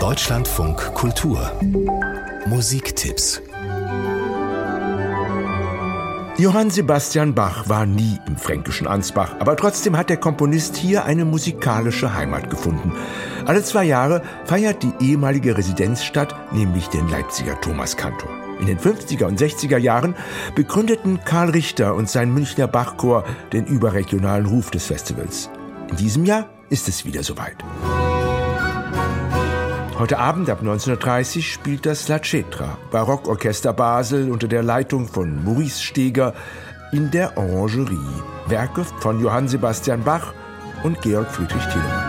Deutschlandfunk Kultur Musiktipps. Johann Sebastian Bach war nie im fränkischen Ansbach, aber trotzdem hat der Komponist hier eine musikalische Heimat gefunden. Alle 2 Jahre feiert die ehemalige Residenzstadt nämlich den Leipziger Thomaskantor. In den 50er und 60er Jahren begründeten Karl Richter und sein Münchner Bachchor den überregionalen Ruf des Festivals. In diesem Jahr ist es wieder soweit. Heute Abend ab 19:30 spielt das La Cetra, Barockorchester Basel unter der Leitung von Maurice Steger in der Orangerie. Werke von Johann Sebastian Bach und Georg Friedrich Telemann.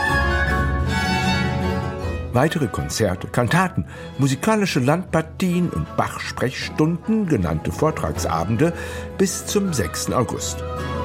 Weitere Konzerte, Kantaten, musikalische Landpartien und Bach-Sprechstunden, genannte Vortragsabende, bis zum 6. August.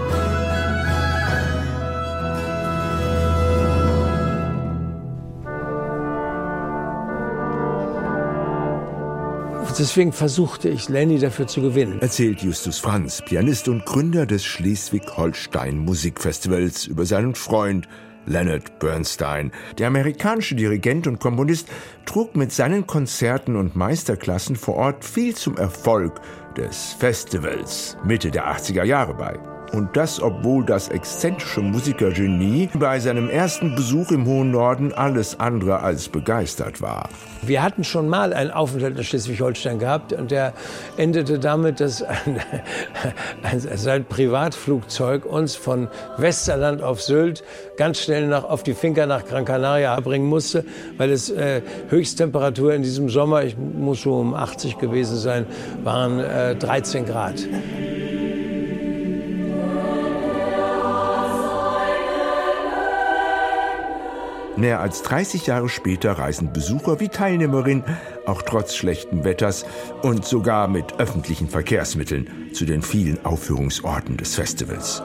Deswegen versuchte ich, Lenny dafür zu gewinnen. Erzählt Justus Franz, Pianist und Gründer des Schleswig-Holstein Musikfestivals, über seinen Freund Leonard Bernstein. Der amerikanische Dirigent und Komponist trug mit seinen Konzerten und Meisterklassen vor Ort viel zum Erfolg des Festivals Mitte der 80er Jahre bei. Und das, obwohl das exzentrische Musikergenie bei seinem ersten Besuch im hohen Norden alles andere als begeistert war. Wir hatten schon mal einen Aufenthalt in Schleswig-Holstein gehabt und der endete damit, dass sein Privatflugzeug uns von Westerland auf Sylt ganz schnell auf die Finca nach Gran Canaria bringen musste, weil es Höchsttemperatur in diesem Sommer, ich muss so um 80 gewesen sein, waren 13 Grad. Mehr als 30 Jahre später reisen Besucher wie Teilnehmerin, auch trotz schlechten Wetters und sogar mit öffentlichen Verkehrsmitteln, zu den vielen Aufführungsorten des Festivals.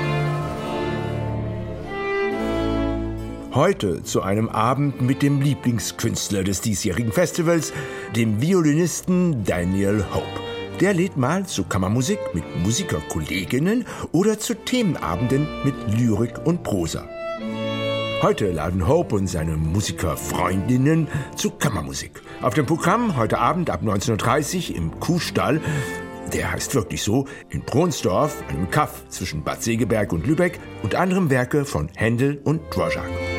Heute zu einem Abend mit dem Lieblingskünstler des diesjährigen Festivals, dem Violinisten Daniel Hope. Der lädt mal zu Kammermusik mit Musikerkolleginnen oder zu Themenabenden mit Lyrik und Prosa. Heute laden Hope und seine Musikerfreundinnen zu Kammermusik. Auf dem Programm heute Abend ab 19:30 Uhr im Kuhstall, der heißt wirklich so, in Pronsdorf, einem Kaff zwischen Bad Segeberg und Lübeck, unter anderem Werke von Händel und Dvorak.